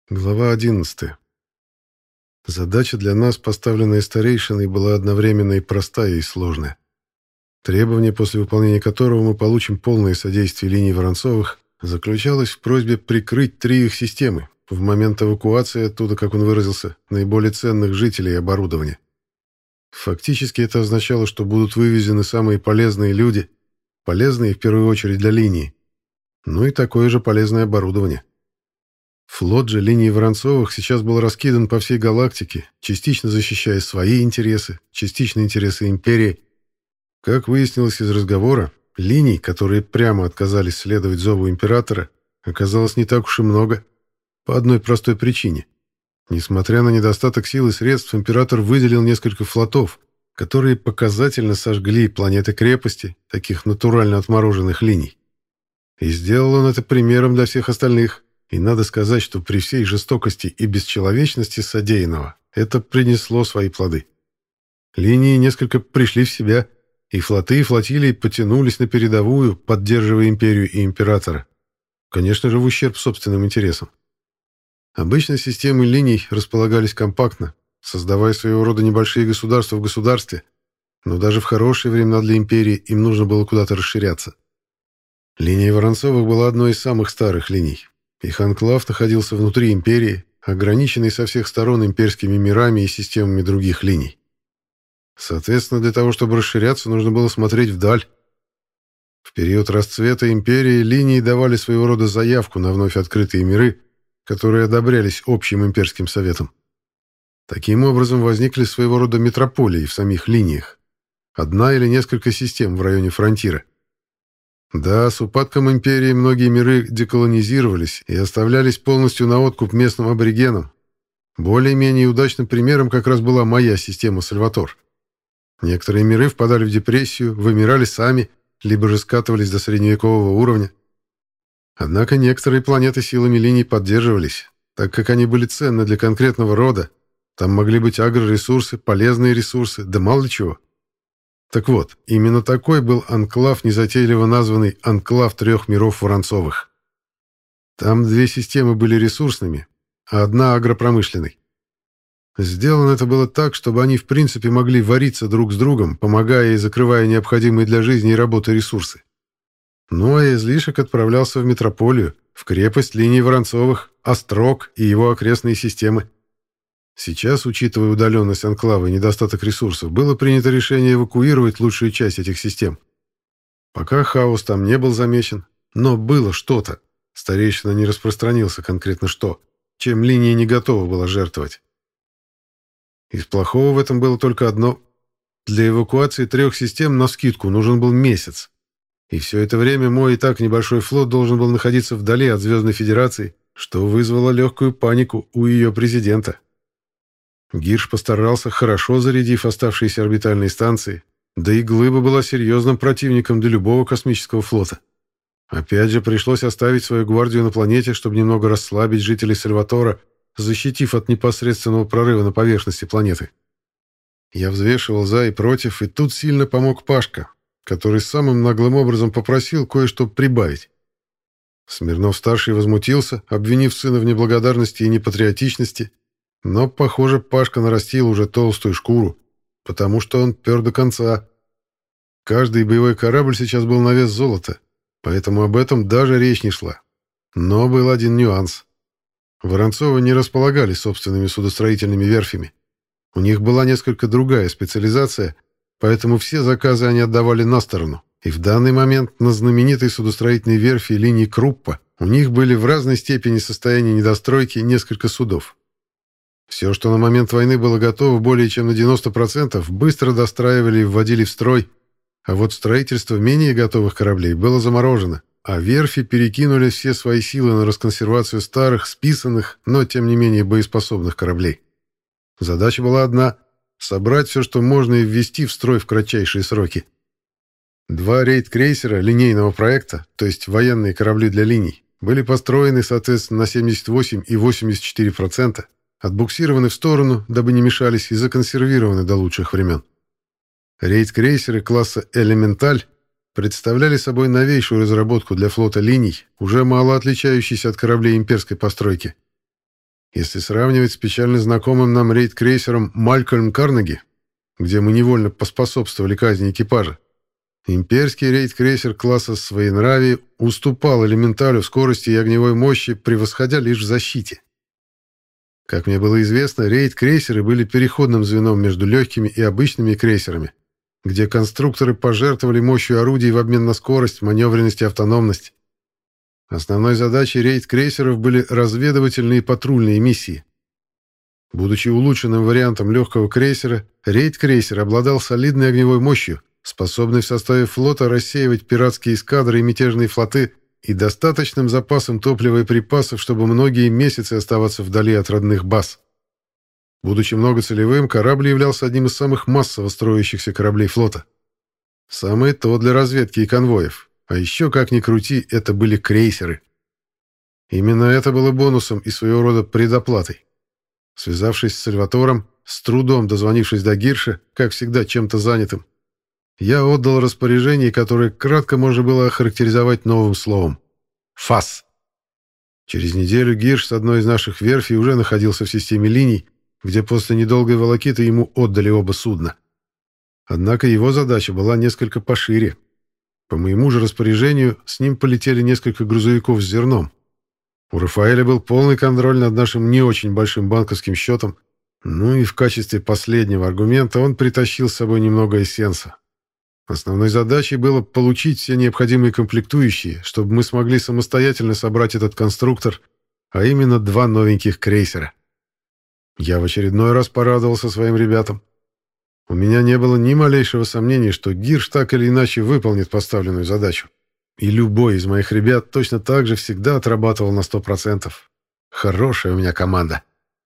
Глава 11. Задача для нас, поставленная старейшиной, была одновременно и простая, и сложная. Требование, после выполнения которого мы получим полное содействие линии Воронцовых, заключалось в просьбе прикрыть 3 их системы в момент эвакуации оттуда, как он выразился, наиболее ценных жителей и оборудования. Фактически это означало, что будут вывезены самые полезные люди, полезные в первую очередь для линии, ну и такое же полезное оборудование. Флот же линии Воронцовых сейчас был раскидан по всей галактике, частично защищая свои интересы, частично интересы империи. Как выяснилось из разговора, линий, которые прямо отказались следовать зову императора, оказалось не так уж и много. По одной простой причине. Несмотря на недостаток сил и средств, император выделил несколько флотов, которые показательно сожгли планеты-крепости, таких натурально отмороженных линий. И сделал он это примером для всех остальных. И надо сказать, что при всей жестокости и бесчеловечности содеянного это принесло свои плоды. Линии несколько пришли в себя, и флоты и флотилии потянулись на передовую, поддерживая империю и императора. Конечно же, в ущерб собственным интересам. Обычно системы линий располагались компактно, создавая своего рода небольшие государства в государстве, но даже в хорошие времена для империи им нужно было куда-то расширяться. Линия Воронцовых была одной из самых старых линий. Их анклав находился внутри империи, ограниченный со всех сторон имперскими мирами и системами других линий. Соответственно, для того, чтобы расширяться, нужно было смотреть вдаль. В период расцвета империи линии давали своего рода заявку на вновь открытые миры, которые одобрялись общим имперским советом. Таким образом, возникли своего рода метрополии в самих линиях. Одна или несколько систем в районе фронтира. Да, с упадком империи многие миры деколонизировались и оставлялись полностью на откуп местным аборигенам. Более-менее удачным примером как раз была моя система Сальватор. Некоторые миры впадали в депрессию, вымирали сами, либо же скатывались до средневекового уровня. Однако некоторые планеты силами линий поддерживались, так как они были ценны для конкретного рода. Там могли быть агроресурсы, полезные ресурсы, да мало ли чего. Так вот, именно такой был анклав, незатейливо названный «Анклав 3 миров Воронцовых». Там 2 системы были ресурсными, а одна агропромышленной. Сделано это было так, чтобы они в принципе могли вариться друг с другом, помогая и закрывая необходимые для жизни и работы ресурсы. Ну а излишек отправлялся в метрополию, в крепость линии Воронцовых, Острог и его окрестные системы. Сейчас, учитывая удаленность анклава и недостаток ресурсов, было принято решение эвакуировать лучшую часть этих систем. Пока хаос там не был замечен, но было что-то. Старейшина не распространился конкретно что, чем линия не готова была жертвовать. Из плохого в этом было только одно. Для эвакуации 3 систем навскидку нужен был месяц. И все это время мой и так небольшой флот должен был находиться вдали от Звездной Федерации, что вызвало легкую панику у ее президента. Гирш постарался, хорошо зарядив оставшиеся орбитальные станции, да и Глыба была серьезным противником для любого космического флота. Опять же, пришлось оставить свою гвардию на планете, чтобы немного расслабить жителей Сальватора, защитив от непосредственного прорыва на поверхности планеты. Я взвешивал за и против, и тут сильно помог Пашка, который самым наглым образом попросил кое-что прибавить. Смирнов-старший возмутился, обвинив сына в неблагодарности и непатриотичности, но, похоже, Пашка нарастил уже толстую шкуру, потому что он пер до конца. Каждый боевой корабль сейчас был на вес золота, поэтому об этом даже речь не шла. Но был один нюанс. Воронцовы не располагали собственными судостроительными верфями. У них была несколько другая специализация, поэтому все заказы они отдавали на сторону. И в данный момент на знаменитой судостроительной верфи линии Круппа у них были в разной степени состояния недостройки несколько судов. Все, что на момент войны было готово более чем на 90%, быстро достраивали и вводили в строй, а вот строительство менее готовых кораблей было заморожено, а верфи перекинули все свои силы на расконсервацию старых, списанных, но тем не менее боеспособных кораблей. Задача была одна — собрать все, что можно, и ввести в строй в кратчайшие сроки. 2 рейд-крейсера линейного проекта, то есть военные корабли для линий, были построены, соответственно, на 78 и 84%, отбуксированы в сторону, дабы не мешались, и законсервированы до лучших времен. Рейд-крейсеры класса «Элементаль» представляли собой новейшую разработку для флота линий, уже мало отличающийся от кораблей имперской постройки. Если сравнивать с печально знакомым нам рейд-крейсером «Малькольм Карнеги», где мы невольно поспособствовали казни экипажа, имперский рейд-крейсер класса «Своенравие» уступал элементалю в скорости и огневой мощи, превосходя лишь в защите. Как мне было известно, рейд-крейсеры были переходным звеном между легкими и обычными крейсерами, где конструкторы пожертвовали мощью орудий в обмен на скорость, маневренность и автономность. Основной задачей рейд-крейсеров были разведывательные и патрульные миссии. Будучи улучшенным вариантом легкого крейсера, рейд-крейсер обладал солидной огневой мощью, способной в составе флота рассеивать пиратские эскадры и мятежные флоты, и достаточным запасом топлива и припасов, чтобы многие месяцы оставаться вдали от родных баз. Будучи многоцелевым, корабль являлся одним из самых массово строящихся кораблей флота. Самое то для разведки и конвоев. А еще, как ни крути, это были крейсеры. Именно это было бонусом и своего рода предоплатой. Связавшись с Сальватором, с трудом дозвонившись до Гирша, как всегда чем-то занятым, я отдал распоряжение, которое кратко можно было охарактеризовать новым словом — «ФАС». Через неделю Гирш с одной из наших верфей уже находился в системе линий, где после недолгой волокиты ему отдали оба судна. Однако его задача была несколько пошире. По моему же распоряжению с ним полетели несколько грузовиков с зерном. У Рафаэля был полный контроль над нашим не очень большим банковским счетом, ну и в качестве последнего аргумента он притащил с собой немного эссенса. Основной задачей было получить все необходимые комплектующие, чтобы мы смогли самостоятельно собрать этот конструктор, а именно 2 новеньких крейсера. Я в очередной раз порадовался своим ребятам. У меня не было ни малейшего сомнения, что Гирш так или иначе выполнит поставленную задачу. И любой из моих ребят точно так же всегда отрабатывал на 100%. Хорошая у меня команда.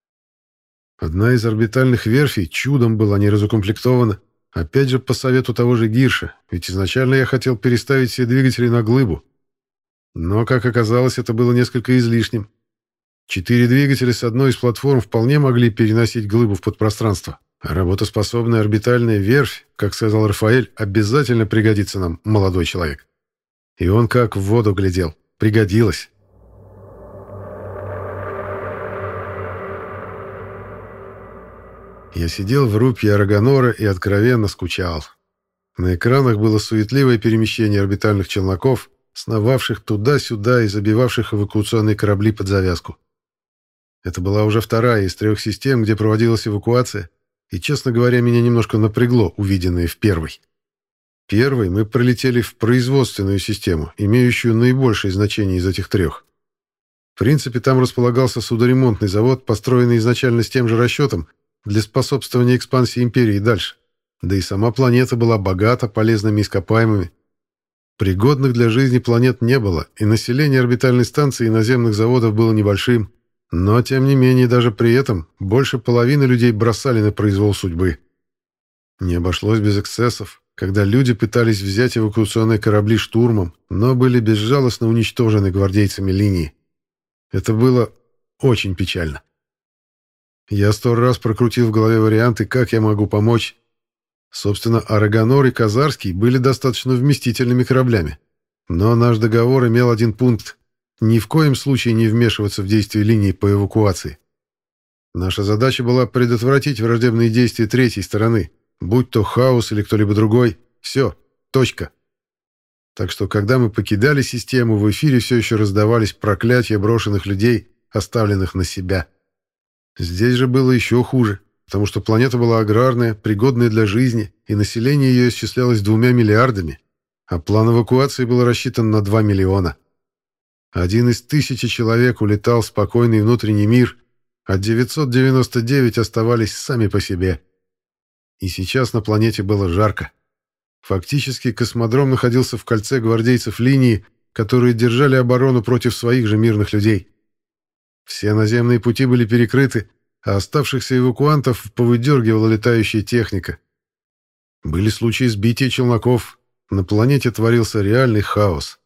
Одна из орбитальных верфей чудом была не разукомплектована, опять же по совету того же Гирша, ведь изначально я хотел переставить все двигатели на глыбу. Но, как оказалось, это было несколько излишним. 4 двигателя с одной из платформ вполне могли переносить глыбу в подпространство. А работоспособная орбитальная верфь, как сказал Рафаэль, обязательно пригодится нам, молодой человек. И он как в воду глядел. Пригодилось. Я сидел в рубке Арагонора и откровенно скучал. На экранах было суетливое перемещение орбитальных челноков, сновавших туда-сюда и забивавших эвакуационные корабли под завязку. Это была уже вторая из 3 систем, где проводилась эвакуация, и, честно говоря, меня немножко напрягло увиденное в первой. Первой мы пролетели в производственную систему, имеющую наибольшее значение из этих 3. В принципе, там располагался судоремонтный завод, построенный изначально с тем же расчетом для способствования экспансии империи дальше. Да и сама планета была богата полезными ископаемыми. Пригодных для жизни планет не было, и население орбитальной станции и наземных заводов было небольшим, но, тем не менее, даже при этом больше половины людей бросали на произвол судьбы. Не обошлось без эксцессов, когда люди пытались взять эвакуационные корабли штурмом, но были безжалостно уничтожены гвардейцами линии. Это было очень печально. Я 100 раз прокрутил в голове варианты, как я могу помочь. Собственно, Арагонор и Казарский были достаточно вместительными кораблями. Но наш договор имел один пункт: ни в коем случае не вмешиваться в действия линии по эвакуации. Наша задача была предотвратить враждебные действия третьей стороны, будь то хаос или кто-либо другой. Все, точка. Так что, когда мы покидали систему, в эфире все еще раздавались проклятия брошенных людей, оставленных на себя. Здесь же было еще хуже, потому что планета была аграрная, пригодная для жизни, и население ее исчислялось 2 миллиардами, а план эвакуации был рассчитан на 2 миллиона. 1 из 1000 человек улетал в спокойный внутренний мир, а 999 оставались сами по себе. И сейчас на планете было жарко. Фактически космодром находился в кольце гвардейцев линии, которые держали оборону против своих же мирных людей. Все наземные пути были перекрыты, а оставшихся эвакуантов повыдергивала летающая техника. Были случаи сбития челноков. На планете творился реальный хаос.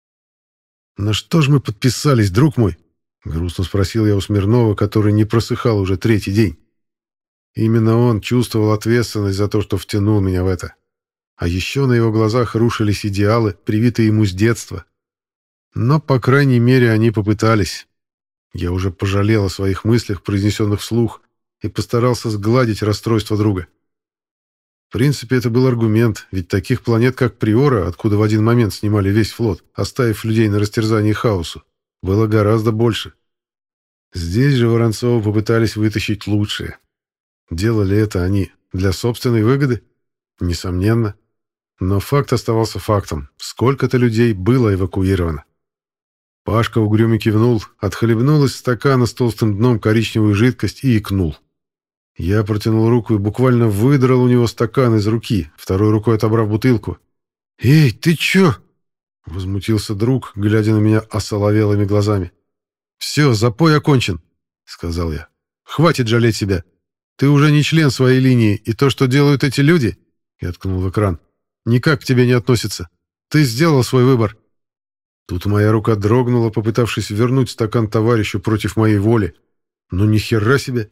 «На что ж мы подписались, друг мой?» — грустно спросил я у Смирнова, который не просыхал уже 3-й день. Именно он чувствовал ответственность за то, что втянул меня в это. А еще на его глазах рушились идеалы, привитые ему с детства. Но, по крайней мере, они попытались. Я уже пожалел о своих мыслях, произнесенных вслух, и постарался сгладить расстройство друга. В принципе, это был аргумент, ведь таких планет, как Приора, откуда в один момент снимали весь флот, оставив людей на растерзании хаосу, было гораздо больше. Здесь же Воронцова попытались вытащить лучшее. Делали это они для собственной выгоды? Несомненно. Но факт оставался фактом. Сколько-то людей было эвакуировано. Пашка угрюмо кивнул, отхлебнул из стакана с толстым дном коричневую жидкость и икнул. Я протянул руку и буквально выдрал у него стакан из руки, второй рукой отобрав бутылку. «Эй, ты чё?» — возмутился друг, глядя на меня осоловелыми глазами. «Все, запой окончен», — сказал я. «Хватит жалеть себя. Ты уже не член своей линии, и то, что делают эти люди, — я ткнул в экран, — никак к тебе не относится. Ты сделал свой выбор». Тут моя рука дрогнула, попытавшись вернуть стакан товарищу против моей воли. Ну ни хера себе!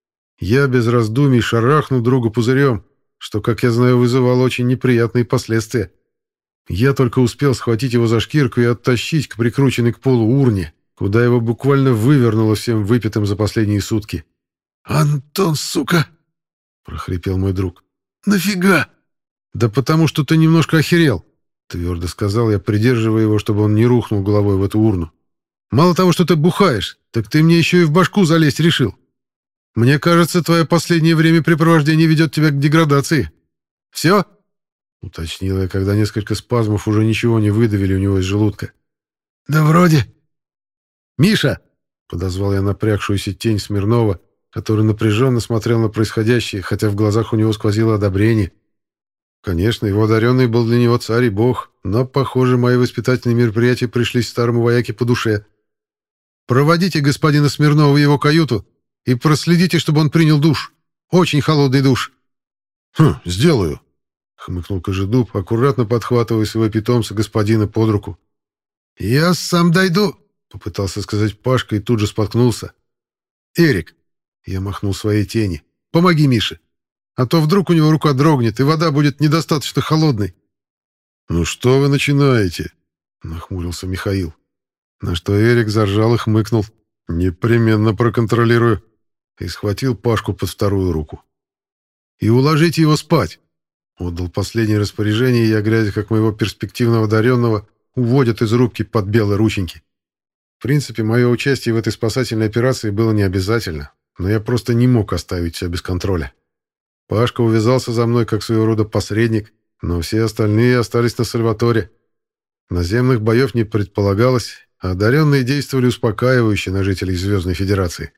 Я без раздумий шарахнул друга пузырем, что, как я знаю, вызывало очень неприятные последствия. Я только успел схватить его за шкирку и оттащить к прикрученной к полу урне, куда его буквально вывернуло всем выпитым за последние сутки. «Антон, сука!» — прохрипел мой друг. «Нафига?» «Да потому что ты немножко охерел», — твердо сказал я, придерживая его, чтобы он не рухнул головой в эту урну. «Мало того, что ты бухаешь, так ты мне еще и в башку залезть решил. Мне кажется, твое последнее времяпрепровождение ведет тебя к деградации. Все?» — уточнил я, когда несколько спазмов уже ничего не выдавили у него из желудка. «Да вроде». «Миша!» — подозвал я напрягшуюся тень Смирнова, который напряженно смотрел на происходящее, хотя в глазах у него сквозило одобрение. Конечно, его одаренный был для него царь и бог, но, похоже, мои воспитательные мероприятия пришлись старому вояке по душе. «Проводите господина Смирнова в его каюту и проследите, чтобы он принял душ. Очень холодный душ». «Сделаю», — хмыкнул Кожедуб, аккуратно подхватывая своего питомца господина под руку. «Я сам дойду», — попытался сказать Пашка и тут же споткнулся. «Эрик», — я махнул своей тени, — «помоги Мише, а то вдруг у него рука дрогнет, и вода будет недостаточно холодной». «Ну что вы начинаете?» — нахмурился Михаил. На что Эрик заржал и хмыкнул. «Непременно проконтролирую». И схватил Пашку под вторую руку. «И уложите его спать!» Отдал последнее распоряжение, я, глядя, как моего перспективного одаренного уводят из рубки под белые рученьки. В принципе, мое участие в этой спасательной операции было не обязательно, но я просто не мог оставить все без контроля. Пашка увязался за мной как своего рода посредник, но все остальные остались на Сальваторе. Наземных боев не предполагалось, а одаренные действовали успокаивающе на жителей Звездной Федерации.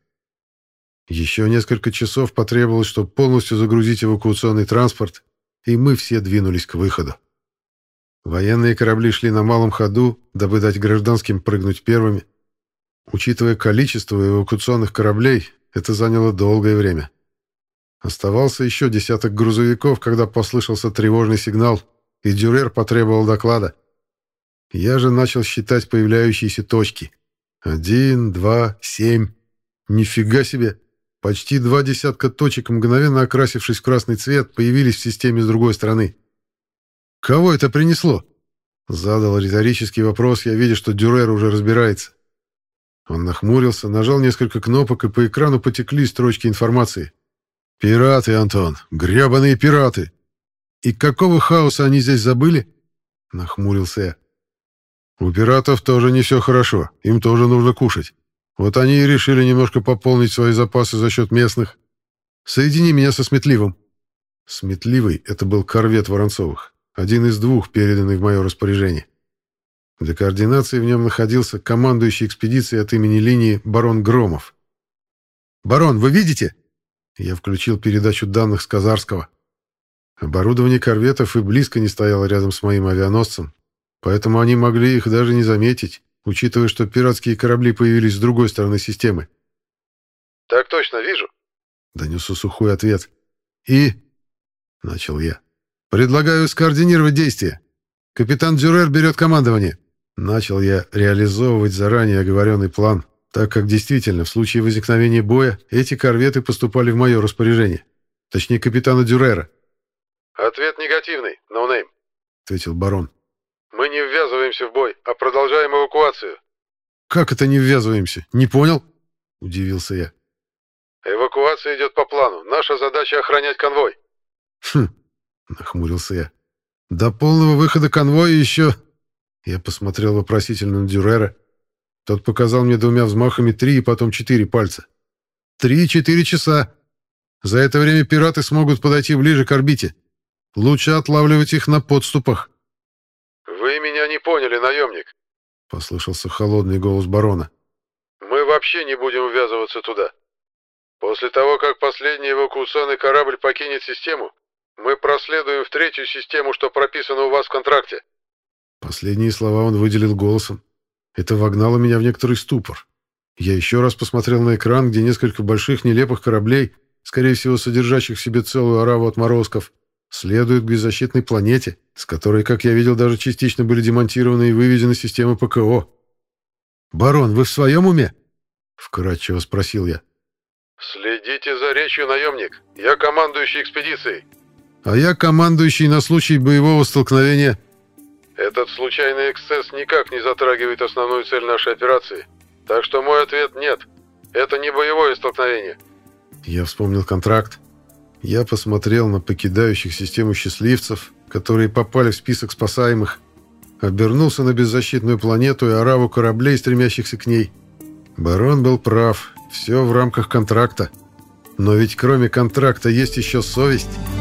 Еще несколько часов потребовалось, чтобы полностью загрузить эвакуационный транспорт, и мы все двинулись к выходу. Военные корабли шли на малом ходу, дабы дать гражданским прыгнуть первыми. Учитывая количество эвакуационных кораблей, это заняло долгое время. Оставался еще десяток грузовиков, когда послышался тревожный сигнал, и Дюрер потребовал доклада. Я же начал считать появляющиеся точки. 1, 2, 7. Нифига себе! Почти 2 десятка точек, мгновенно окрасившись в красный цвет, появились в системе с другой стороны. «Кого это принесло?» Задал риторический вопрос, я видя, что Дюрер уже разбирается. Он нахмурился, нажал несколько кнопок, и по экрану потекли строчки информации. «Пираты, Антон, гребаные пираты!» «И какого хаоса они здесь забыли?» Нахмурился я. «У пиратов тоже не все хорошо, им тоже нужно кушать. Вот они и решили немножко пополнить свои запасы за счет местных. Соедини меня со Сметливым». Сметливый — это был корвет Воронцовых, один из двух, переданных в мое распоряжение. Для координации в нем находился командующий экспедицией от имени линии барон Громов. «Барон, вы видите?» Я включил передачу данных с Казарского. Оборудование корветов и близко не стояло рядом с моим авианосцем, поэтому они могли их даже не заметить, учитывая, что пиратские корабли появились с другой стороны системы. «Так точно, вижу», — донесся сухой ответ. «И...» — начал я. «Предлагаю скоординировать действия. Капитан Дюрер берет командование». Начал я реализовывать заранее оговоренный план, так как действительно в случае возникновения боя эти корветы поступали в мое распоряжение. Точнее, капитана Дюрера. «Ответ негативный, ноунейм», — ответил барон. «Мы не ввязываемся в бой, а продолжаем эвакуацию». «Как это не ввязываемся? Не понял?» — удивился я. «Эвакуация идет по плану. Наша задача — охранять конвой». «Хм», — нахмурился я. «До полного выхода конвоя еще...» Я посмотрел вопросительно на Дюрера. Тот показал мне двумя взмахами 3 и потом 4 пальца. 3-4 часа. За это время пираты смогут подойти ближе к орбите. Лучше отлавливать их на подступах». «Вы меня не поняли, наемник», — послышался холодный голос барона. «Мы вообще не будем ввязываться туда. После того, как последний эвакуационный корабль покинет систему, мы проследуем в 3-ю систему, что прописано у вас в контракте». Последние слова он выделил голосом. Это вогнало меня в некоторый ступор. Я еще раз посмотрел на экран, где несколько больших нелепых кораблей, скорее всего, содержащих в себе целую ораву отморозков, следуют к беззащитной планете, с которой, как я видел, даже частично были демонтированы и выведены системы ПКО. «Барон, вы в своем уме?» — вкратчиво спросил я. «Следите за речью, наемник. Я командующий экспедицией». «А я командующий на случай боевого столкновения». «Этот случайный эксцесс никак не затрагивает основную цель нашей операции. Так что мой ответ — нет. Это не боевое столкновение». Я вспомнил контракт. Я посмотрел на покидающих систему счастливцев, которые попали в список спасаемых, обернулся на беззащитную планету и ораву кораблей, стремящихся к ней. Барон был прав. Все в рамках контракта. Но ведь кроме контракта есть еще совесть.